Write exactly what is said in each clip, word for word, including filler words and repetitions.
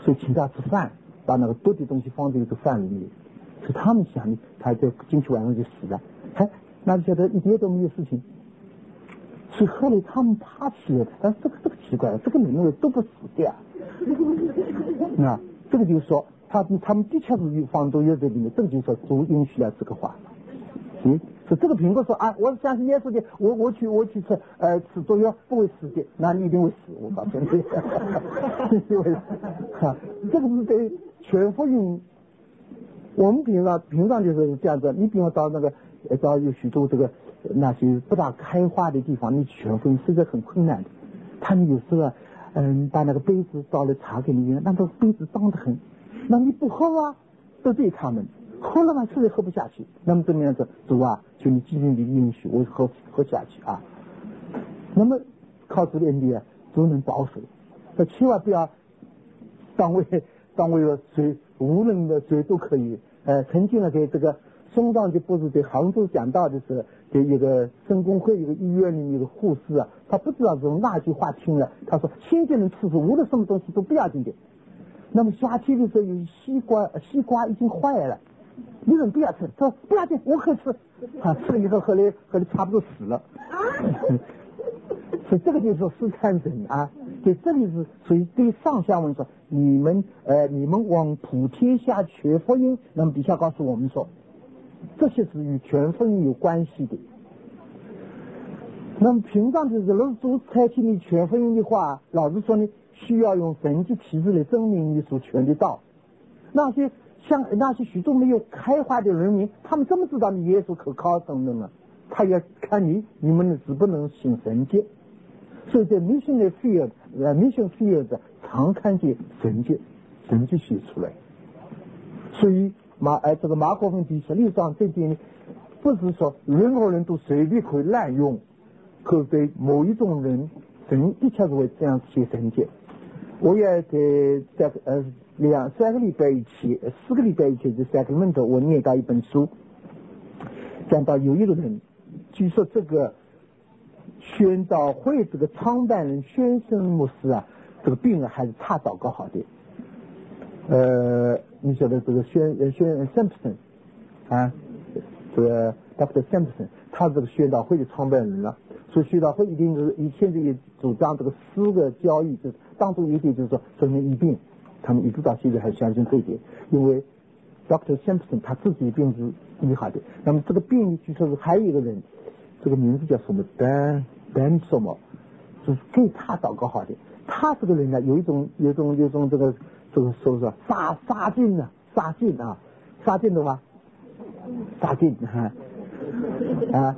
所以请他吃饭，把那个多的东西放在这个饭里面，所以他们想的，他就进去晚上就死了，哎，那就觉得一点都没有事情。所以后来他们爬起来，但是这个这个奇怪了，这个人都不死掉。那这个就是说，他他们的确是有放都有在里面，这个就是说主允许了这个话。嗯，所以这个苹果说啊，我相信耶稣的，我我去我去吃呃吃中药不会死的，那你一定会死，我告诉你，一定会死。哈，这个是对全福音。我们平常平常就是这样子，你比方到那个到有许多这个那些不大开化的地方，你全福音实在很困难的。他们有时候嗯把那个杯子倒了茶给你，那个杯子脏得很，那你不喝啊，得罪他们。喝了嘛，实在喝不下去。那么这么样子，主啊，求你基于你的允许，我喝喝下去啊。那么靠主的恩典，主能保守，那千万不要当为当为了谁，无论的谁都可以。呃，曾经呢，给这个松上就不是在杭州讲到的时候，给一个圣公会一个医院里面的护士啊，他不知道从那句话听了，他说新鲜人吃素，无论什么东西都不要紧的。那么夏天的时候有西瓜，西瓜已经坏了。你人不要吃，说不要紧，我可以吃。啊，吃了以后后来后来差不多死了。所以这个就是说试探神啊，所以这里是属于对上下文说，你们呃你们往普天下全福音，那么底下告诉我们说，这些是与全福音有关系的。那么平常就是如果主采取你全福音的话，老实说呢，需要用神迹奇事来证明你所传的道。那些像那些许多没有开化的人民，他们怎么知道你耶稣可靠等等呢？他要看你你们只不能行神迹。所以在 mission 的 field 呃 mission field 常看见神迹，神迹写出来。所以马呃这个马可福音第十六章这点呢，不是说任何人都随便可以滥用，可对某一种人，神的确是会这样写神迹。我也在在呃两三个礼拜以前，四个礼拜以前在三个门头，我念到一本书，讲到有一个人，据说这个宣道会这个创办人宣生牧师啊，这个病啊还是差祷告好的。呃，你晓得这个宣宣 Simpson 啊，这个 Doctor Simpson， 他这个宣道会的创办人了。所以宣道会一定是现在也主张这个四个教义，就是当中一点就是说证明医病，他们一直到现在还相信这一点，因为 Doctor Simpson 他自己的病是医好的。那么这个病据说是还有一个人，这个名字叫什么 Dan Dan 什么，就是给他祷告好的。他这个人呢，有一种有一种有一种这个这个说是杀杀劲啊，杀劲啊，杀劲的吗？杀劲啊啊。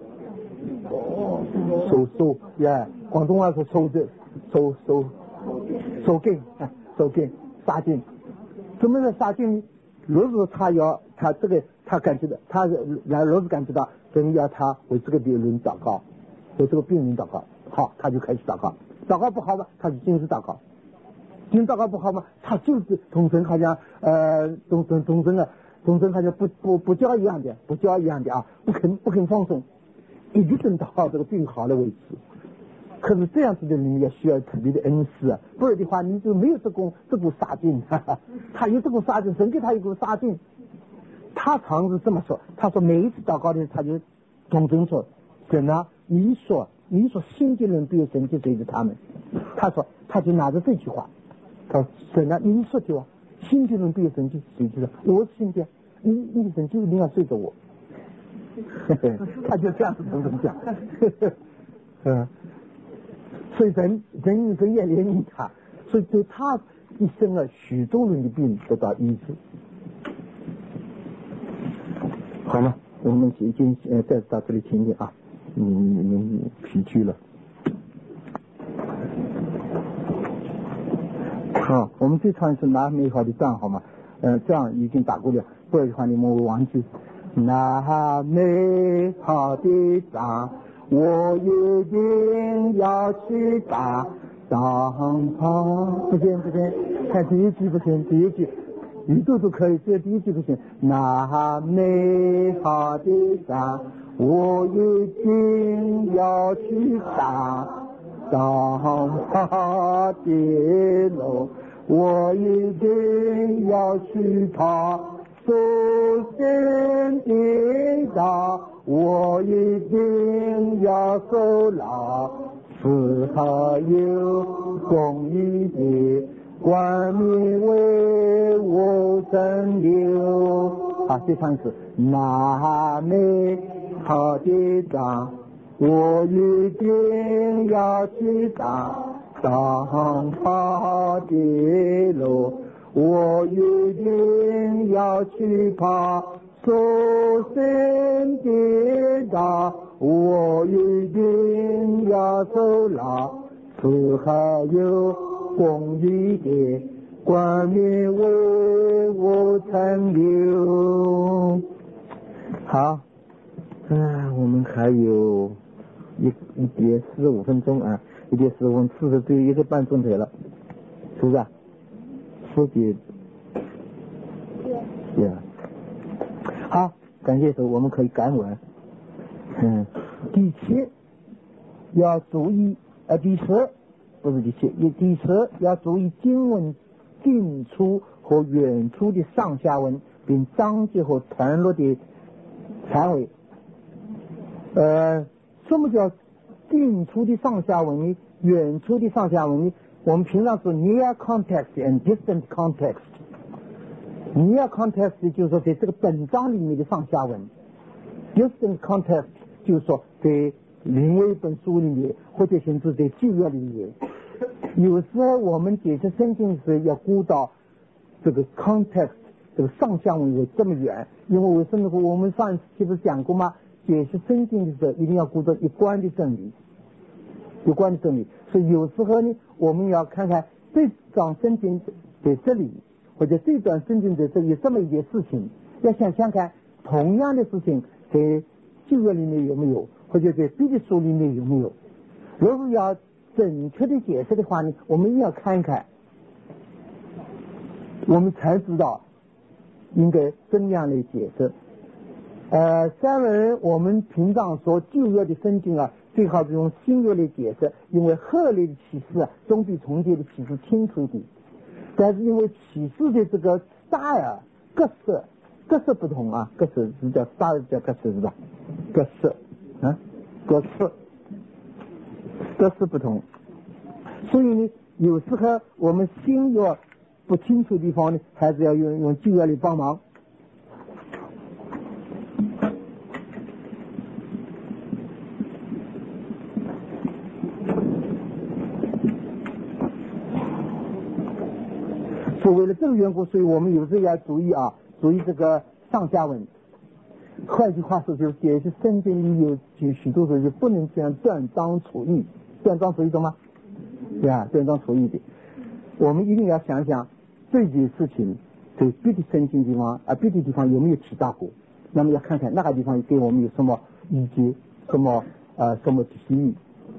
手手呀，广东话说手的手手手劲啊，手劲杀劲。怎么个杀劲？如果他要他这个他感觉到他然如果感觉到真要他为这个病人祷告，为这个病人祷告，好，他就开始祷告。祷告不好嘛，他就坚持祷告。坚持祷告不好嘛，他就是同神好像呃同神同神啊，同神好像不不不教一样的，不教一样的啊，不肯不肯放松。一直等到这个病好了为止。可是这样子的人也需要特别的恩赐啊，不然的话你就没有这股这股杀劲。哈哈，他有这股杀劲，神给他一股杀劲。他常是这么说，他说每一次祷告的他就总神说，神啊，你说你说信的人必有神迹随着他们。他说他就拿着这句话，他说神啊，你说的话，信的人必有神迹随着他，我是信的，你你的神迹一定要随着我。他就这样子怎么讲？嗯，所以人人人也怜悯他，所以对他一生啊，许多人的病得到医治。好了，我们已经呃再到这里停停啊，你你们疲倦了。好，我们再唱一次拿美好的仗好吗？呃，这样已经打过了，不然的话你们会忘记。那美好的仗，我一定要去打。当跑不行不行，看第一句不行，第一句一度都可以，只有第一句不行。那美好的仗，我一定要去打。当跑的路， 我一定要去爬祖先的道，我一定要守牢慈和有公义的冠冕为我拯救。好，这唱是那美好的仗，我一定要去打当跑的路，我一定要去爬祖先的道，我一定要守牢慈和有公义的冠冕为我承留。好，啊，我们还有一一节四十五分钟啊，一节十五分四十只有一个半钟头了，是不是啊？四节，对啊。好，感谢主，我们可以赶完。嗯，第七要注意，呃，第十不是第七，第十要注意经文近处和远处的上下文，并章节和段落的范围。呃，什么叫近处的上下文呢？远处的上下文呢？我们平常说 near context and distant context。near context 就是说在这个本章里面的上下文 ，distant context 就是说在另外一本书里面，或者甚至在旧约里面。有时候我们解释圣经时要顾到这个 context， 这个上下文有这么远，因为为什么我们上一期不是讲过吗？解释圣经的时候一定要顾到一贯的真理，一贯的真理。所以有时候呢，我们要看看这章圣经在这里，或者这段圣经在这里有这么一件事情，要想想看同样的事情在旧约里面有没有，或者在别的书里面有没有。如果要准确的解释的话呢，我们也要看一看，我们才知道应该怎样来解释。呃，三文我们平常说旧约的圣经啊，最好是用新约来解释，因为后来的启示啊，总比从前的启示清楚一点。但是因为启示的这个 style 格式格式不同啊，格式是叫 style 叫格式是吧？格式啊，格式格式不同，所以呢，有时候我们新约不清楚的地方呢，还是要用用旧约来帮忙。所以为了这个缘故，所以我们有时候要注意啊，注意这个上下文。换句话说，就是解释圣经里有许许多时候就不能这样断章取义，断章取义懂吗？对啊，断章取义的。我们一定要想想这件事情在别的圣经地方啊，别的地方有没有提到过？那么要看看那个地方给我们有什么意见，什么呃什么提议。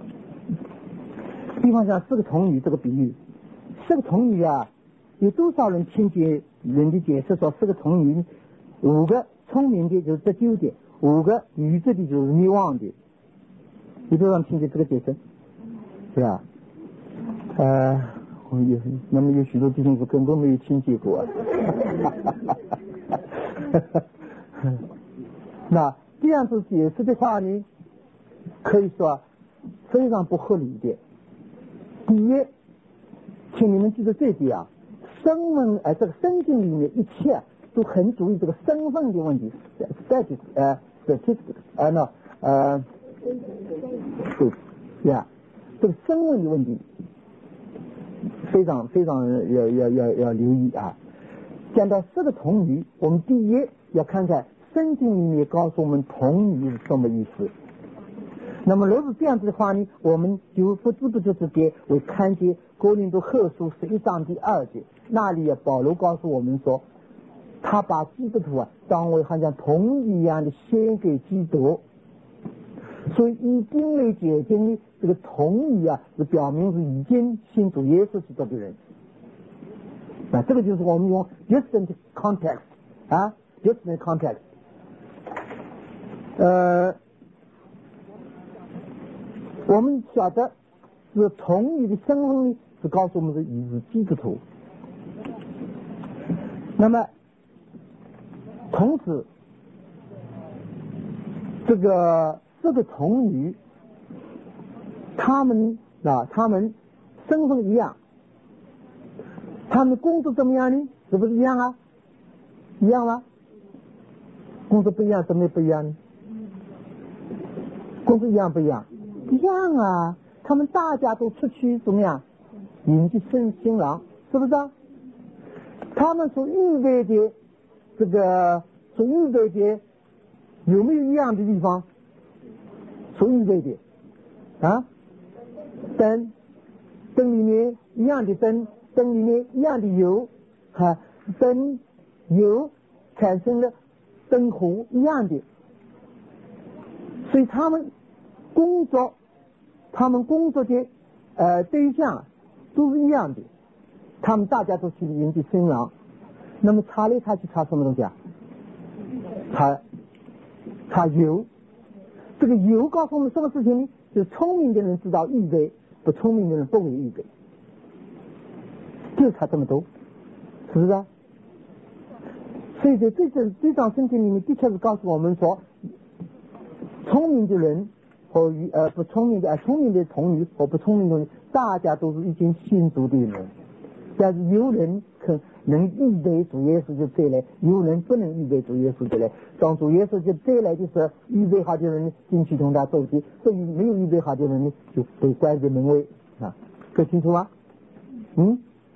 比方像四个童女这个比喻，四个童女啊，有多少人听见人的解释说四个童女，五个聪明的就是得救的，五个愚拙的就是灭亡的，有多少人听见这个解释？对吧？呃，我有，那么有许多弟兄是根本没有听见过。那这样子解释的话呢，可以说非常不合理的。第一，请你们记住这一点啊，身份呃这个圣经里面一切都很注意这个身份的问题 ，status 呃 statistics 呃那呃对呀，这个身份的问题非常非常要要要要留意啊。讲到四个童女，我们第一要看看圣经里面告诉我们童女是什么意思。那么如果这样子的话呢，我们就不知不觉之间会看见哥林多后书十一章第二节，那里啊保罗告诉我们说，他把基督徒啊当为好像童女一样的献给基督。所以以经来解经呢，这个童女啊是表明是已经信主耶稣基督的人。那这个就是我们用 distant context 啊 distant context 呃我们晓得是童女的身份呢，是告诉我们是已是基督徒。 那么同时这个这个童女他们啊他们身份一样，他们工作怎么样呢？是不是一样啊？一样吗？工作不一样，怎么不一样呢？工作一样不一样？一样啊！他们大家都出去怎么样迎接新新郎，是不是啊？他们所预备的这个所预备的有没有一样的地方？所预备的啊，灯，灯里面一样的灯，灯里面一样的油，哈、啊，灯油产生了灯火一样的，所以他们工作，他们工作的呃对象都是一样的，他们大家都去迎接新郎。那么差来差去差什么东西啊？差差油。这个油告诉我们什么事情呢？就是聪明的人知道预备，不聪明的人不会预备，就差这么多，是不是啊？所以在这这这张圣经里面的确是告诉我们说，聪明的人和呃不聪明的呃聪明的童女和不聪明的人，大家都是已经信主的人，但是有人可能预备主耶稣就再来，有人不能预备主耶稣就来。当主耶稣就再来的时候，预备好的人进去同他走的，所以没有预备好的人呢，就被关在门外啊，搞清楚吗？嗯。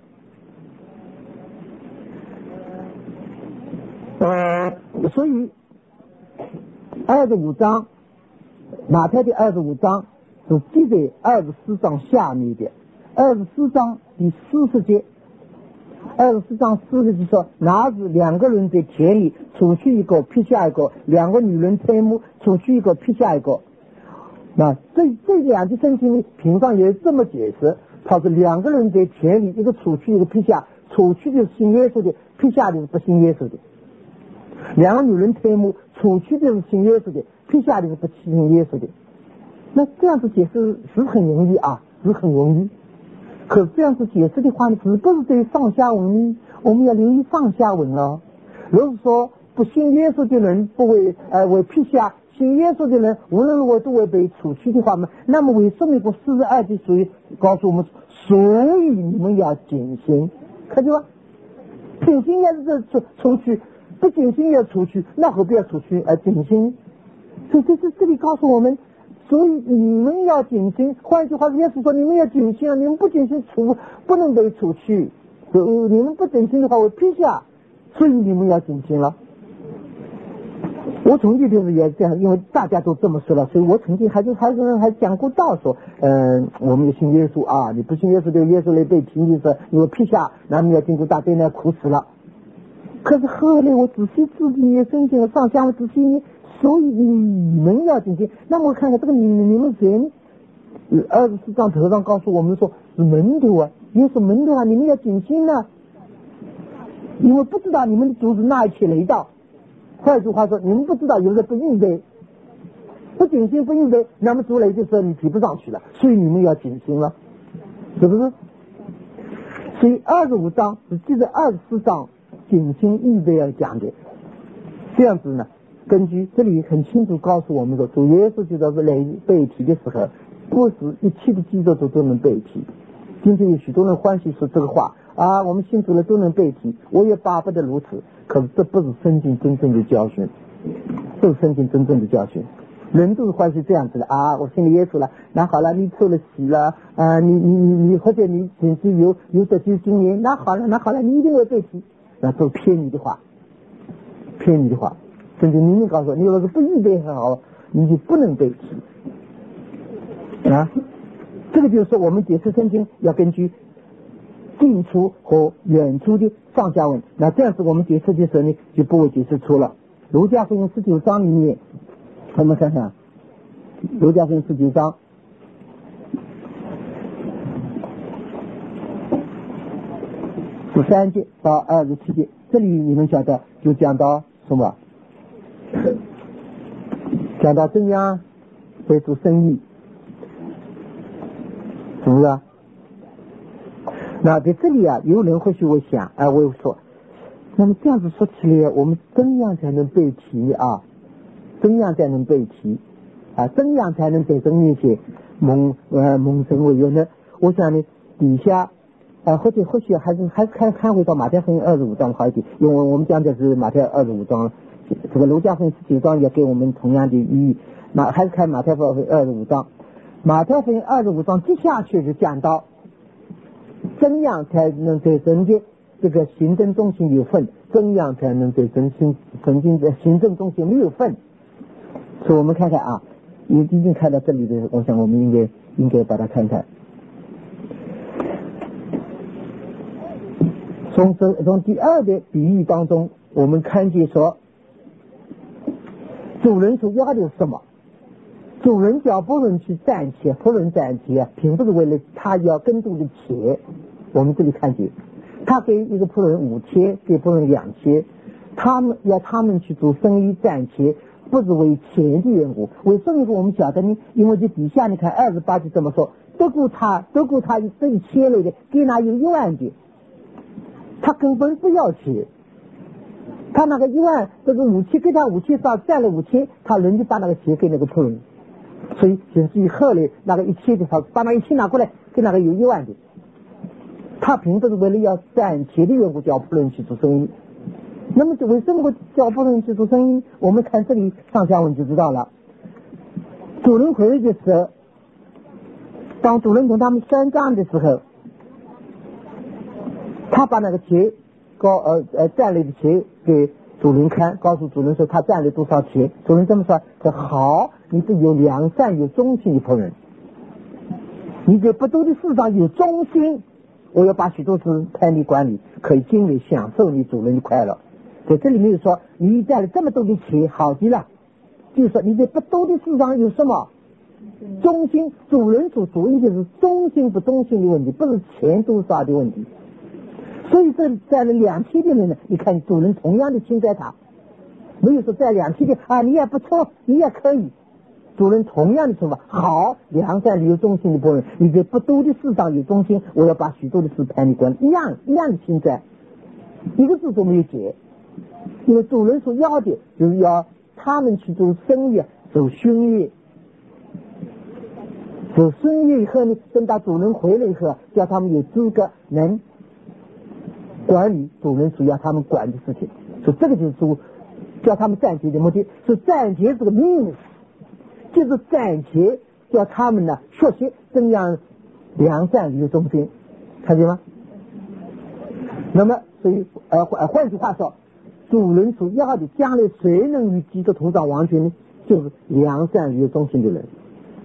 呃，所以二十五章，马太的二十五章是记在二十四章下面的。二十四章第四十节，二十四章四十节说，拿着两个人在田里，出去一个劈下一个，两个女人推磨，出去一个劈下一个。那这这两句圣经平常也这么解释，他是两个人在田里，一个出去一个劈下，出去就是信耶稣的，劈下的是不信耶稣的。两个女人推磨，出去的是信耶稣的，劈下的是不信耶稣的。那这样子解释是很容易啊，是很容易。可是这样子解释的话呢，只不是对于上下文呢，我们要留意上下文了。如果说不信耶稣的人不为呃为劈下，信耶稣的人无论如何都会被除去的话嘛，那么为什么过四十二节属于告诉我们，所以你们要谨慎，看见吗？谨慎也是出出去，不谨慎也出去，那何必要出去而谨慎？所以这是这里告诉我们。所以你们要谨慎，换句话说，耶稣说你们要谨慎啊！你们不谨慎出不能被出去，呃，你们不谨慎的话，我劈下，所以你们要谨慎了。我从前就是也这样，因为大家都这么说了，所以我曾经还是还是还讲过道说，嗯、呃，我们要信耶稣啊！你不信耶稣，对耶稣来被提的时候，你会劈下，那么要经过大灾难苦死了。可是后来我仔细自己也申请了上香，我仔细。所以你们要谨慎。那么我看看这个你你们谁呢？二十四章头上告诉我们说是门徒啊，也是门徒啊，你们要谨慎啊，因为不知道你们的主是哪一天来到。换句话说，你们不知道，有的不预备，不谨慎不预备，那么主来的时候你提不上去了，所以你们要谨慎了，是不是？所以二十五章是记得二十四章谨慎预备要讲的，这样子呢。根据这里很清楚告诉我们说，主耶稣知道是来被提的时候，不是一切的基督徒都能被提。今天有许多人欢喜说这个话啊，我们信主了都能被提，我也巴不得如此。可是这不是圣经真正的教训，这是圣经真正的教训。人都是欢喜这样子的啊，我信了耶稣了，那好了，你受了洗了啊，你你你你或者你甚至有有得救经验，那好了那好了，你一定会被提，那都骗你的话，骗你的话。甚至明明告诉我，你如果不预备很好，你就不能被提啊。这个就是说，我们解释圣经要根据近处和远处的上下文。那这样子我们解释的时候呢，就不会解释错了。儒家福音十九章里面，我们看看儒家福音十九章十三节到二十七节，这里你们晓得就讲到什么？讲到怎样会做生意，是不是啊？那在这里啊，有人或许会想，哎、呃，我说那么这样子说起来，我们怎样才能背题啊？怎样才能背题啊？怎样才能产生那些蒙呃蒙神为愿呢？我想呢，底下啊，或者或许还是还是看看回到马太福音二十五章好一点，因为我们讲的是马太二十五章，这个路加福音十九章也给我们同样的寓意。马还是看马太福音二十五章，马太福音二十五章接下去是讲到怎样才能对人家这个行政中心有份，怎样才能对人行曾经的行政中心没有份。所以我们看看啊，已已经看到这里的，我想我们应该应该把它看看。从这从第二个比喻当中，我们看见说，主人所要的是什么？主人叫仆人去赚钱，仆人赚钱并不是为了他要更多的钱。我们这里看见，他给一个仆人五千，给仆人两千，他们要他们去做生意赚钱，不是为钱的缘故。为什么我们晓得呢？因为这底下你看二十八节这么说，得过他得过他这一千来的，给他有一万的，他根本不要钱。他那个一万，这个五千给他五千上赚了五千，他人就把那个钱给那个仆人。所以甚至于后来那个一千的，他把那一千拿过来给那个有一万的，他并不是为了要赚钱的缘故叫仆人去做生意。那么为什么会叫仆人去做生意？我们看这里上下文就知道了。主人回来的时候，当主人同他们算账的时候，他把那个钱告呃呃赚来的钱给主人看，告诉主人说他赚了多少钱。主人这么说，说好，你是有良善有忠心的仆人，你在不多的事上有忠心，我要把许多事派你管理，可以尽力享受你主人的快乐。在这里面说，你赚了这么多的钱，好极了，就是说你在不多的事上有什么忠心。主人所主意的是忠心不忠心的问题，不是钱多少的问题。所以这在了两千的人呢，你看主人同样的亲在他，没有说在两千的啊，你也不错，你也可以。主人同样的说法，好，良善有忠心的仆人，你在不多的事上有忠心，我要把许多的事派你管，一样一样的亲在，一个字都没有解。因为主人所要的就是要他们去做生意，走巡业，走巡业以后呢，等到主人回来以后，叫他们有资格能管理主人所要他们管的事情。所以这个就是说叫他们赚钱的目的。所以赚钱这个 means 就是赚钱叫他们呢学习怎样良善有忠心，看见吗？那么所以呃换句话说，主人所要的将来谁能与基督同掌王权呢？就是良善有忠心的人。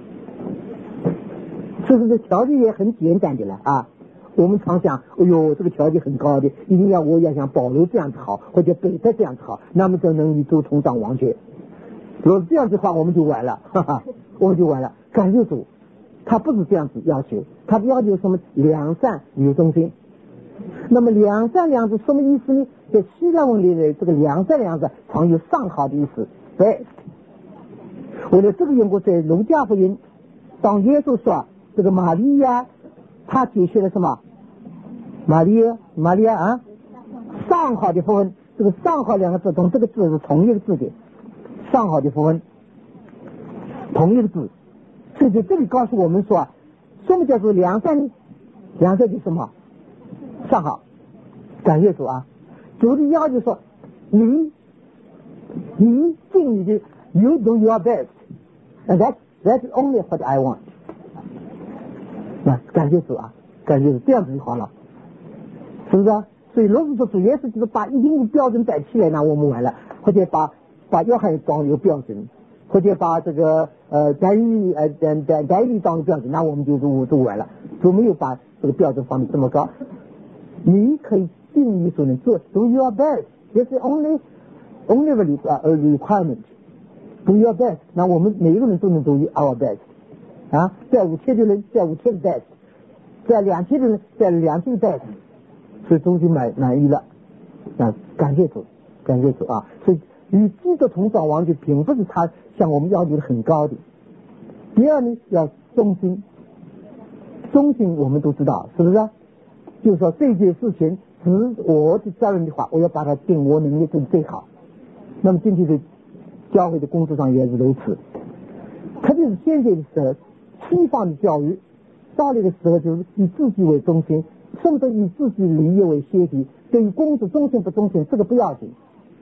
是不是这条件也很简单的了啊？我们常想，哎呦，这个条件很高的，一定要我要想保罗这样子好，或者彼得这样子好，那么就能与主同掌王权。如果这样子的话，我们就完了，哈哈，我们就完了。感谢主，他不是这样子要求，他要求什么？良善有忠心。那么良善两字什么意思呢？在希腊文里的这个良善两字常有上好的意思 best。 为了这个缘故，在路加福音当耶稣说这个玛利亚他解释了什么？玛利亚玛利亚啊，上好的福分。这个上好两个字同这个字是同一个字的，上好的福分同一个字。所以在这里告诉我们说，什么叫做良善？良善就是什么？上好。感谢主啊！主的要求说，你你尽你的 you do your best and that that's only what I want。 那感谢主啊，感谢主，这样子就好了，是不是啊？所以如果说主耶稣就是把一定的标准摆起来，那我们完了，或者把把约翰当有标准，或者把这个呃单一呃单单单一当有标准，那我们就就就完了，就没有把这个标准放的这么高。你可以尽你所能做 do your best， 这是 only only requirement， do your best。 那我们每一个人都能 do our best 啊，在五千的人在五千的 best， 在两千的人在两千的 best， 所以终于满满意了啊！感谢主，感谢主啊！所以与基督同掌王就并不是他像我们要求的很高的。第二呢，要忠心，忠心我们都知道，是不是啊？就是说这件事情是我的责任的话，我要把它尽我能力做最好。那么今天的教会的工作上也是如此，特别是现在的时候，西方的教育到那个时候就是以自己为中心，甚至以自己利益为先提，对于工作中心不中心这个不要紧，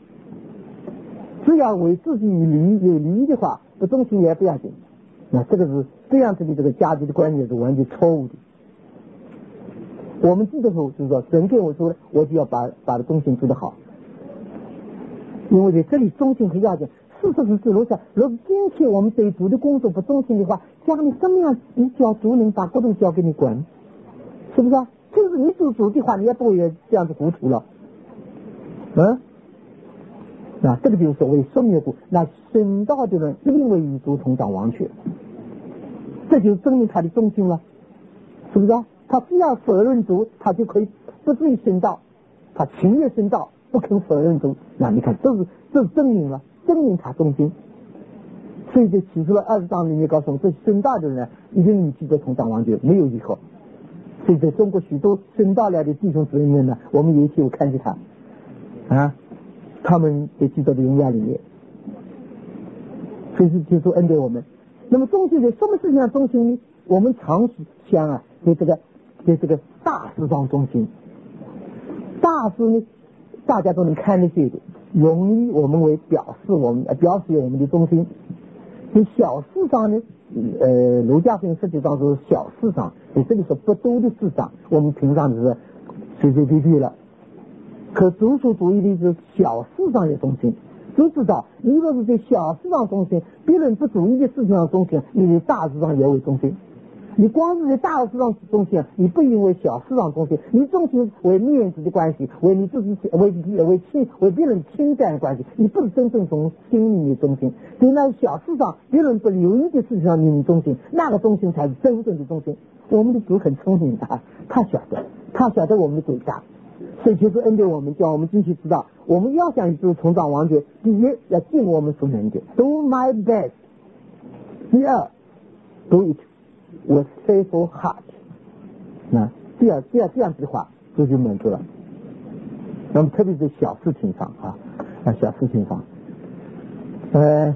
只要为自己利益有利益的话，不中心也不要紧。那这个是这样子的，这个价值的观念是完全错误的。我们基督徒就是说，神给我说的，我就要把把中心做得好，因为在这里中心很要紧。事实是，如果如果今天我们对主的工作不中心的话，将来什么样你叫主能把各种交给你管，是不是啊？就是你做主的话，你也不会这样子糊涂了，嗯。那这个就是所谓圣约股，那神道的人一定会与主同当王权，这就证明他的忠心了，是不是啊？他只要否认主，他就可以不至于神道，他情愿神道，不肯否认主，那你看这是这是证明了，证明他忠心。所以这启示了二十章里面告诉我们，这神道的人呢，一定与基督同当王权，没有以后。所以在中国许多神道来的弟兄姊妹们呢，我们也有看见他啊。他们在基督的荣耀里面，所以是接受恩给我们。那么中心在什么事情上中心呢？我们常想啊，在这个在这个大事上中心。大事呢，大家都能看得见的，容易我们为表示我们表示我们的中心。在小事上呢，呃，儒家分实际上是小事上，在这里说不多的事上，我们平常就是随随便便了。可主所主义的是小事上也中心，就知道你若是在小事上中心，别人不注意的事情上中心，你在大事上也为中心。你光是在大事上中心，你不因为小事上中心，你中心为面子的关系，为你自己为为亲为别人侵占的关系，你不是真正从心里面中心。在那小事上别人不留意的事情上你中心，那个中心才是真正的中心。我们的主很聪明的，他晓得他晓得我们的伟大，所以就是恩给我们，叫我们继续知道，我们要想就是成长王权，第一要尽我们所能的 ，do my best； 第二 ，do it with faithful heart。那这样这样这样子的话，这就满足了。那么特别是小事情上啊，啊小事情上，呃，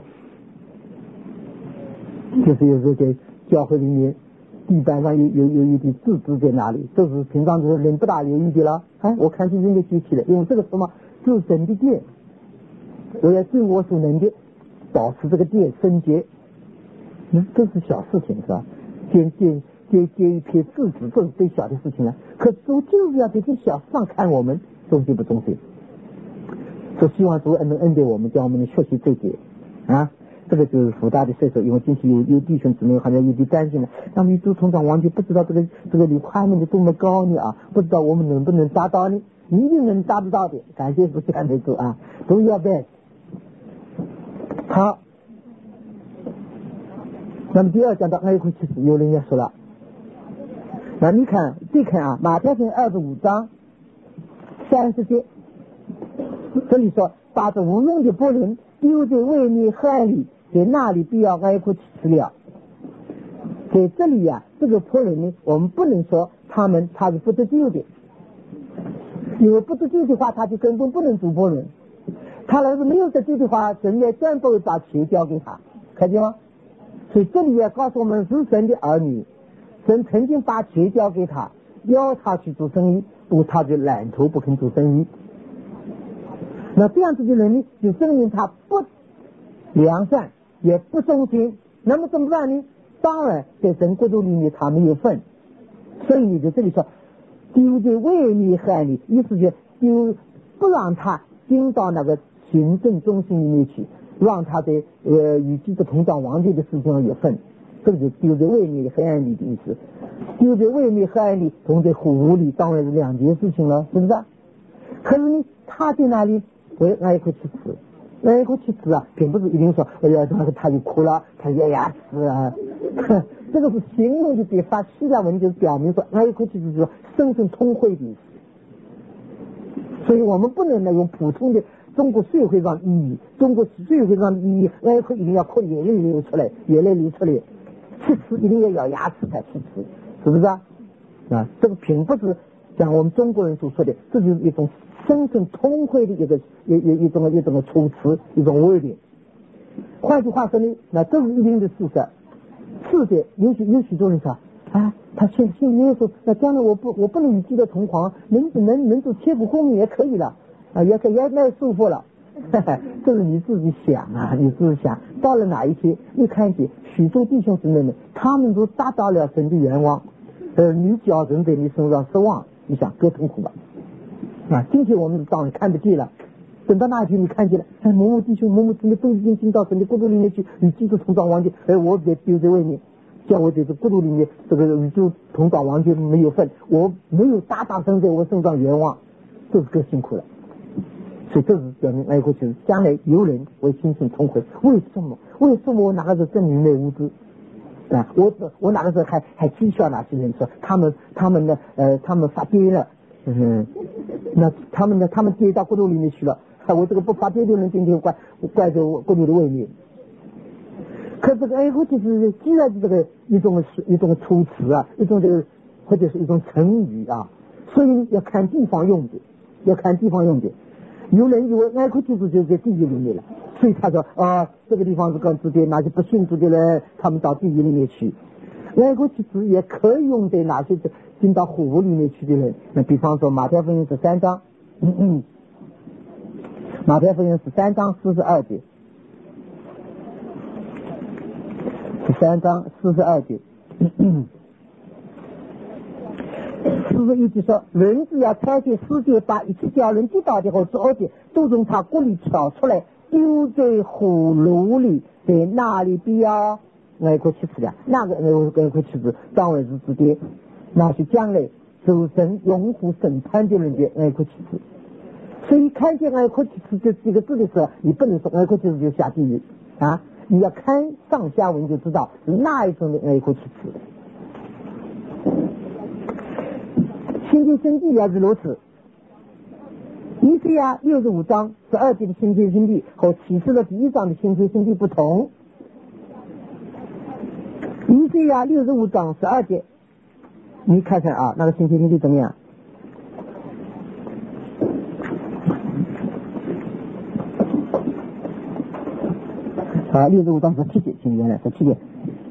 就是有时候在教会里面。地板上有有有一点字字在哪里，这是平常就是人不大留意的了。哎，我看见人家举起来，因为这个什么就是神的殿，我要尽我所能的保持这个殿圣洁。嗯，这是小事情是吧？捡捡捡捡一片字纸，这是最小的事情了。可主就是要在这小事上看我们忠心不忠心。所以希望主能恩给我们，叫我们能学习这点啊。这个就是福大的射手，因为近期有有弟兄姊妹好像有点担心了，那么主成长完全不知道这个这个requirement有多么高呢啊，不知道我们能不能达到呢？一定能达得到的，感谢主感谢主啊，都要拜。好，那么第二讲到爱会其实有人也说了，那你看再看啊，马太福音二十五章三十节，这里说把这无用的仆人丢在外面黑暗里，在那里必要哀哭泣了。在这里呀、啊，这个仆人呢，我们不能说他们他是不得救的，因为不得救的话，他就根本不能做仆人。他要是没有得救的话，神也断不会把钱交给他，看见吗？所以这里也告诉我们，是神的儿女，神曾经把钱交给他，要他去做生意，不过他就懒惰不肯做生意。那这样子的人呢，就证明他不良善，也不忠心。那么怎么办呢？当然，在神国度里面他没有份，所以你在这里说丢在外面黑暗里，意思就丢不让他进到那个行政中心里面去，让他在呃与基督同当王权的事情上有份，这个就丢在外面黑暗里的意思。丢在外面黑暗里，同在火湖里，当然是两件事情了，是不是？可是呢，他在那里为爱哭泣死，爱哭泣死啊，并不是一定说哎呀，他他就哭了，他咬牙齿啊，这个是形容的笔法，希腊文就是表明说爱哭泣死是说深深痛悔的意思。所以我们不能用普通的中国社会上意义，中国社会上的意义，爱哭一定要哭眼泪流出来，眼泪流出来，吃吃一定要咬牙齿才吃吃，是不是啊？啊，这个并不是像我们中国人所说的，这就是一种深深通会的一个一一一种一种措辞，一种威廉。换句话说呢，那这是一定的事实。是的，有许有许多人说啊，他心心里面说，那将来我不我不能与鸡的同黄，能能能做切腹后面也可以了啊，也可也蛮舒服了。这是你自己想啊，你自己想，到了哪一天，你看见许多弟兄姊妹们，他们都达到了神的愿望，呃，你叫人在你身上失望，你想多痛苦吧？啊，今天我们当然看不见了，等到那一天你看见了，哎，某某弟兄某某姊妹都已经进到神的国度里面去，与基督同当王爵，哎，我在丢在外面，叫我在这国度里面这个与基督同当王爵没有份，我没有达到神在我身上愿望，这是更辛苦了。所以这是表明爱国就是将来有人会心生痛悔。为什么？为什么我哪个时候真愚昧无知啊？我我哪个时候还还讥笑那些人说他们他们呢呃他们发癫了，嗯，那他们呢他们跌到国度里面去了，我这个不发癫的人今天怪怪在我国度的外面。可这个爱国就是既然是这个一种一种措辞啊，一种这个或者是一种成语啊，所以要看地方用的，要看地方用的。有人以为爱国就是就在地狱里面了，所以他说啊，这个地方是更直接，那些不信主的人他们到地狱里面去。爱国其实也可以用在哪些进到火湖里面去的人，那比方说马太福音十三章，嗯嗯，马太福音十三章四十二节，十三章四十二节，嗯嗯。四十一节说，人只要差遣世界把一切叫人知道的和做的都从他国里挑出来，丢在火炉里，在那里必要爱国其次的，那个爱国其次当然是指的那些将来受神永护审判的人的爱国其次。所以看见爱国其次这几个字的时候，你不能说爱国其次就下地狱啊，你要看上下文就知道是哪一种的爱国其次。新天新地也是如此。以赛亚六十五章十二节的新天新地和启示了第一章的新天新地不同。以赛亚六十五章十二节，你看看啊，那个新天新地怎么样？啊，六十五章十七节，请原来十七节，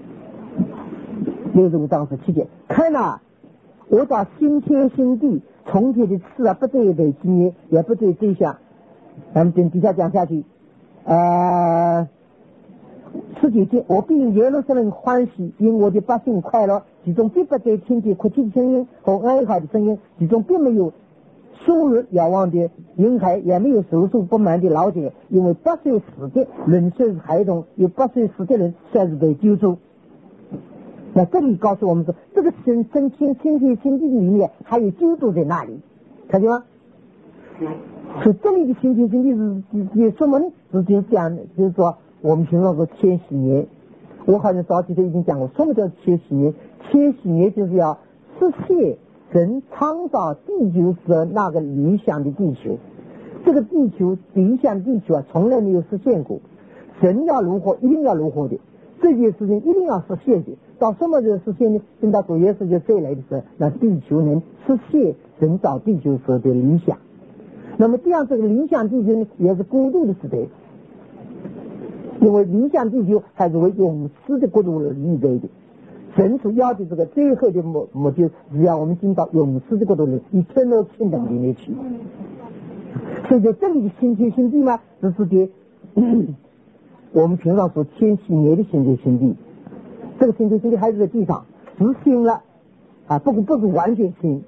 六十五章十七节，看呐。我把新天新地从前的事啊，不再累积，也不再追想。咱们等底下讲下去。呃，十九节，我必因耶路撒冷欢喜，因我的百姓快乐，其中必不再听见哭泣的声音和哀嚎的声音，其中并没有羞辱遥望的婴孩，也没有手术不满的老者，因为八岁死的人算是孩童，有八岁死的人算是被救助。那这里告诉我们说，这个新新天新天新地里面还有基督在那里，看见吗？所以这里的新天新地是也说明是就讲，就是说我们平常说千禧年，我好像早期就已经讲过，什么叫千禧年？千禧年就是要实现神创造地球时那个理想的地球，这个地球理想地球啊，从来没有实现过，神要如何，一定要如何的。这件事情一定要实现的，到什么时候实现呢？等到主耶稣就再来的时候，那地球能实现神造地球时候的理想。那么这样这个理想地球呢，也是孤独的时代，因为理想地球还是为永世的国度预备的。神所要的这个最后的目目的，是要我们进到永世的国度里，以天罗天等里面去。所以在这里的新天新地嘛，是指的。我们平常说千禧年的新天新地，这个新天新地还是在地上实行了啊，不过不是完全新。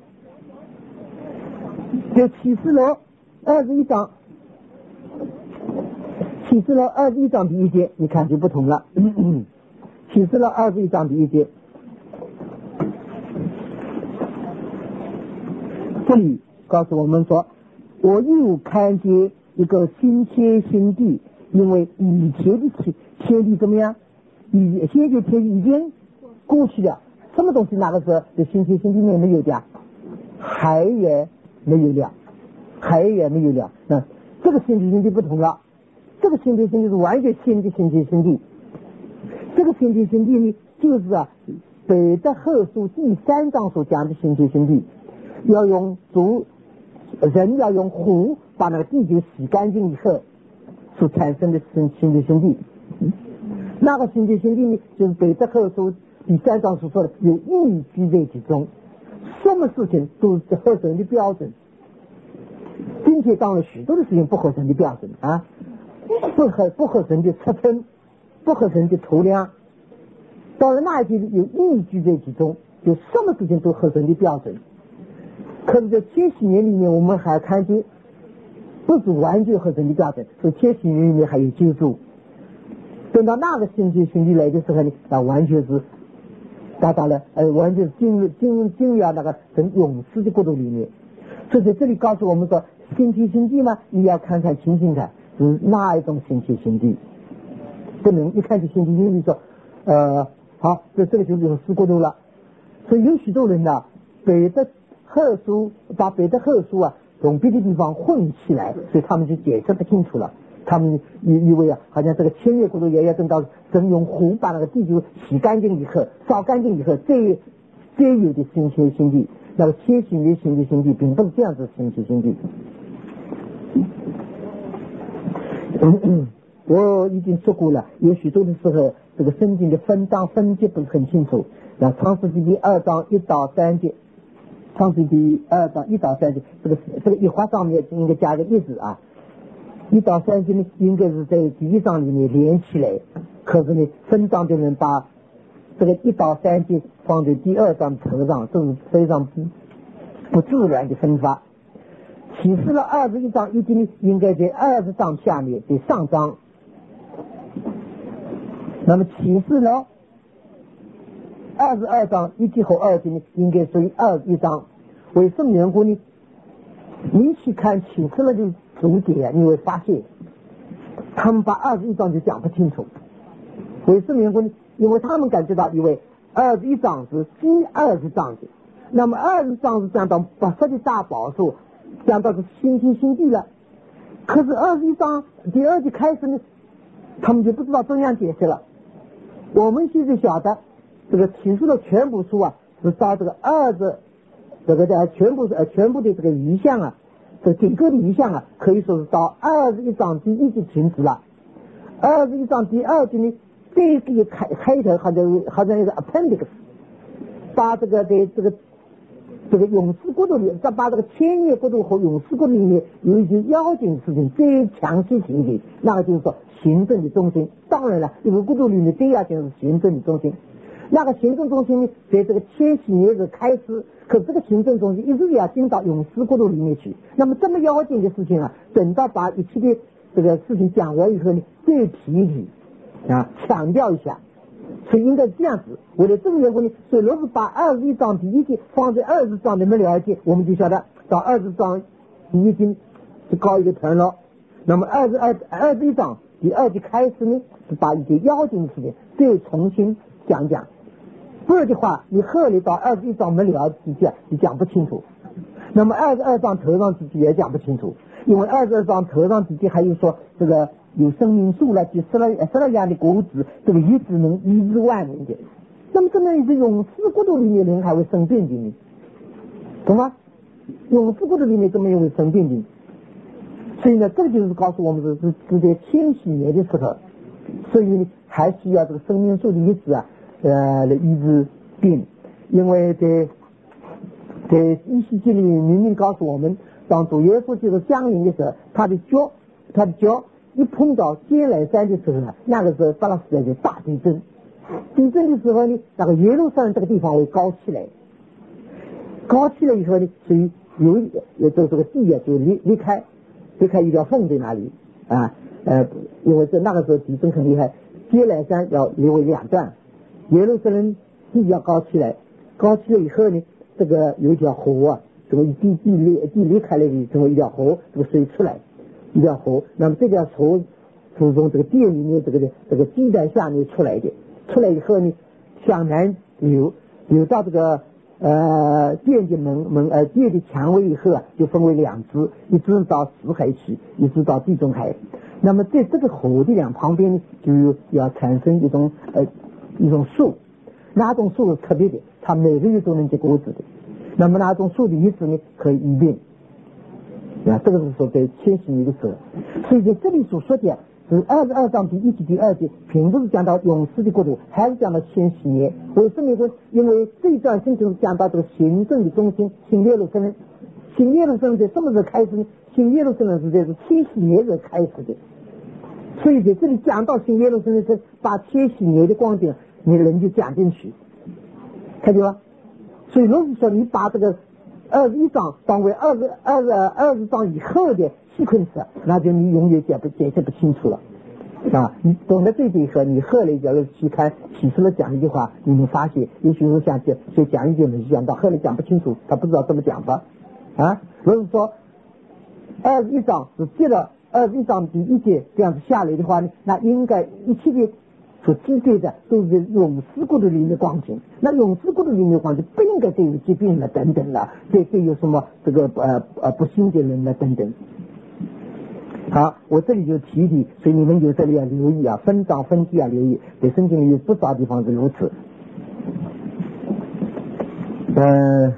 就启示录二十一章，启示录二十一章第一节，你看就不同了。启示录二十一章第一节，这里告诉我们说，我又看见一个新天新地。因为以前的天天地怎么样？以前的天地已经过去了，什么东西那个时候在新天新地里面没有的，海也没有了，海也没有了。那这个新天新地不同了，这个新天新地是完全新的新天新地。这个新天新地呢，就是啊，彼得后书第三章所讲的新天新地。 要用足，人要用壶把那个地球洗干净以后所产生的新新的兄弟。那个新的兄弟呢，就是彼得后书第三章所说的，有义居在其中，什么事情都是合神的标准，并且当然许多的事情不合神的标准啊，不合不合神的尺寸，不合神的图量。到了那一天有义居在其中，就什么事情都合神的标准。可是，在千禧年里面，我们还看见不是完全合神的标准，所以千禧年里面还有救助。等到那个星期兄弟来的时候呢，那完全是达到了，呃，完全是进入进入进入到那个神永世的国度里面。所以在这里告诉我们说，星期兄弟嘛，你要看看清清看是哪一种星期兄弟，不能一看就星期兄弟说，呃。好，这这个就是有四国度了。所以有许多人呢，北的后书把北的后书啊从别的地方混起来，所以他们就解释不清楚了。他们以以为啊，好像这个千叶国度也要等到神用壶把那个地球洗干净以后，烧干净以后，再再有的新鲜兄弟，那个千禧年新的兄弟，并不是这样子新鲜兄弟。嗯嗯，我已经说过了，有许多的时候。这个圣经的分章分节不是很清楚。那创世纪第二章一到三节，创世纪第二章一到三节，这个这个一画上面应该加个一字啊。一到三节呢，应该是在第一章里面连起来。可是呢，分章的人把这个一到三节放在第二章头上，这是非常不不自然的分法。启示了二十一章一节呢，应该在二十章下面在上章。那么启示了二十二章一节和二节呢，应该属于二十一章。为什么缘故呢？你去看启示了的主解，你会发现他们把二十一章就讲不清楚。为什么缘故呢？因为他们感觉到，因为二十一章是第二十章的，那么二十章是讲到不设的大宝数，讲到是新天新地了。可是二十一章第二节开始呢，他们就不知道怎样解释了。我们现在晓得，这个启示的全部书啊，是到这个二十，这个的全部是呃全部的这个遗像啊，这整个的遗像啊，可以说是到二十一章第一节停止了。二十一章第二节呢，这个开开头好像好像一个 appendix， 把这个的这个这个勇士国度里，再把这个千叶国度和勇士国度里面有一些要紧的事情最详细情节，那个就是说行政的中心。当然了，一个国度里面最要紧的是行政的中心。那个行政中心呢，在这个千禧年的开始，可这个行政中心一直要进到勇士国度里面去。那么这么要紧的事情啊，等到把一切的这个事情讲完以后呢，再提一提啊，强调一下。所以应该这样子，为了这个缘故呢，所以如果把二十一章第一节放在二十章里面了解，我们就晓得到二十章第一节就告一个段落。那么二十二二十一章第二节开始呢，是把一些要紧的事情再重新讲讲，不然的话，你后来到二十一章没了解讲，你讲不清楚。那么二十二章头上几节也讲不清楚，因为二十二章头上几节还有说这个有生命树了，就十了十了样的果子，这个也只能医治万民的。那么这么一个勇士国度里面人还会生病的呢，懂吗？勇士国度里面怎么也会生病的？所以呢，这个就是告诉我们是是是在千禧年的时候，所以呢还需要这个生命树的医治啊，呃来医治病，因为在在医学界里明明告诉我们，当主耶稣就是降临的时候，他的脚他的脚一碰到接来山的时候呢，那个时候巴勒斯坦就大地震。地震的时候呢，那个耶路撒冷这个地方会高起来，高起来以后呢，所以有有这这个地啊就离离开离开一条缝在那里啊呃，因为在那个时候地震很厉害，接来山要离为两段，耶路撒冷地要高起来，高起来以后呢，这个有一条河啊，这个地地离地离开了的成为一条河，这个水出来。一条河，那么这条河是从这个地里面这个这个地带下面出来的，出来以后呢，向南流，流到这个呃殿的门门呃殿的蔷薇以后啊，就分为两支，一支到死海去，一支到地中海。那么在这个河的两旁边呢，就要产生一种呃一种树，那种树是特别的，它每个月都能结果子的。 那么那种数的意思呢可以一变啊，这个是说给千禧年的时候。所以在这里所说的是二十二章第一节第二节，并不是讲到勇士的国度，还是讲到千禧年。为什么说？因为这一段圣经讲到这个行政的中心新耶路撒冷，新耶路撒冷在什么时候开始呢？新耶路撒冷是在是千禧年时开始的。所以在这里讲到新耶路撒冷是把千禧年的光景你人就讲进去，看见吗？所以如果说你把这个二十一章当为二十二十二十章以后的细昆词，那就你永远解不解释不清楚了啊！你懂得这一点以后，你后来假如去看启示了讲一句话，你能发现也许是想讲就讲一句没讲到后来讲不清楚，他不知道怎么讲吧啊！如果说二十一章是接了二十一章第一节这样子下来的话呢，那应该一切的所记载的都是勇士国度里面的光景，那勇士国度里面的光景不应该再有疾病了等等了，对对有什么这个呃呃不幸的人了等等。好，我这里就提提，所以你们有这里要留意啊，分章分句要留意，在圣经里有不少地方是如此。呃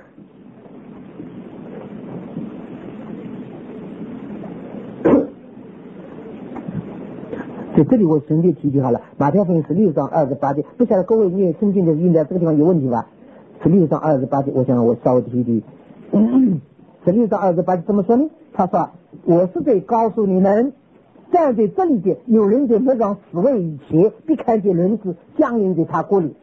在这里我顺便提提好了，马太福音十六章二十八节，不晓得各位念圣经的应该这个地方有问题吧？十六章二十八节，我想我稍微提提。十六章二十八节怎么说呢？他说：“我是在告诉你们，站在这里的有人在那场死位以前，必看见人子降临在他国里。”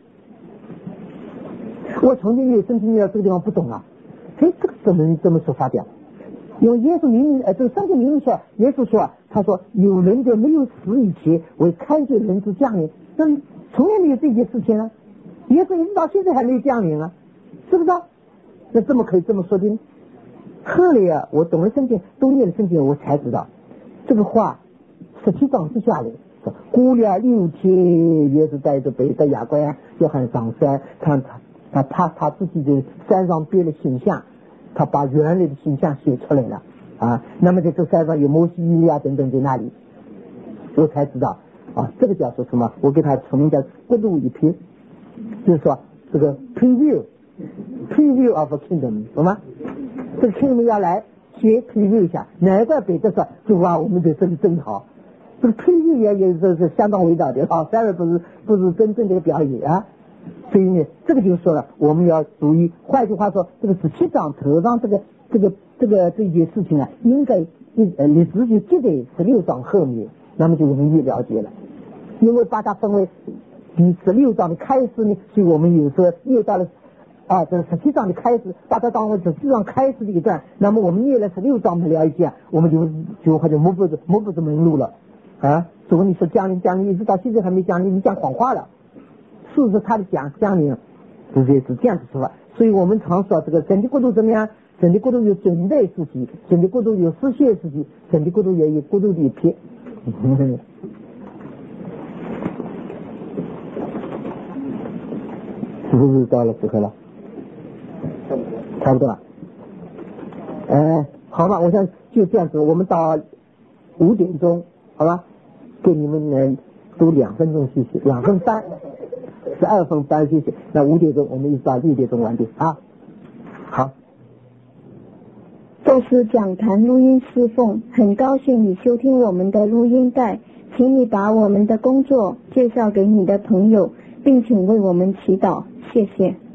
我从前念圣经念到这个地方不懂啊，哎，这个怎么这么说法的？因为耶稣明明呃，这个圣经明明说，耶稣说，他说有人在没有死以前，我看见人子降临，那从来没有这件事情啊。耶稣一直到现在还没有降临啊，是不是啊？那怎么可以这么说的呢？后来啊，我懂了圣经，都念了圣经，我才知道这个话十七章之下来说，过了六天，耶稣带着彼得、雅各、约翰上山，看他他他他自己的山上别的形象。他把原来的形象写出来了啊，那么在这山上有摩西、以利亚等等在那里，我才知道啊，这个叫做什么？我给他称名叫国度一篇，就是说这个 preview preview of a kingdom， 懂吗？这个 kingdom 要来先 preview 一下，难怪彼得说主啊，我们在这里真好。这个 preview 也也是是相当伟大的啊，当然不是不是真正的表演啊。所以呢，这个就说了，我们要注意。换句话说，这个十七章头上这个这个这个这件事情啊，应该呃历史就记在十六章后面，那么就容易了解了。因为把它分为第十六章的开始呢，所以我们有时候又到了啊这十七章的开始，把它当为十七章开始的一段，那么我们念了十六章不了解，我们就就好像摸不着摸不着门路了啊。如果你说降临降临，一直到现在还没降临，你讲谎话了。是不是他的讲降临，是是是这样子说法。所以我们常说这个神的国度怎么样？神的国度有准备时期，神的国度有实现时期，神的国度也有国度的一篇。是不是到了时候了？差不多了。哎，好吧，我想就这样子，我们到五点钟，好吧？给你们呢多两分钟休息，两分半。十二分半休息，那五点钟我们一直到六点钟完毕啊。好， 这是讲坛录音侍奉，很高兴你收听我们的录音带，请你把我们的工作介绍给你的朋友，并请为我们祈祷，谢谢。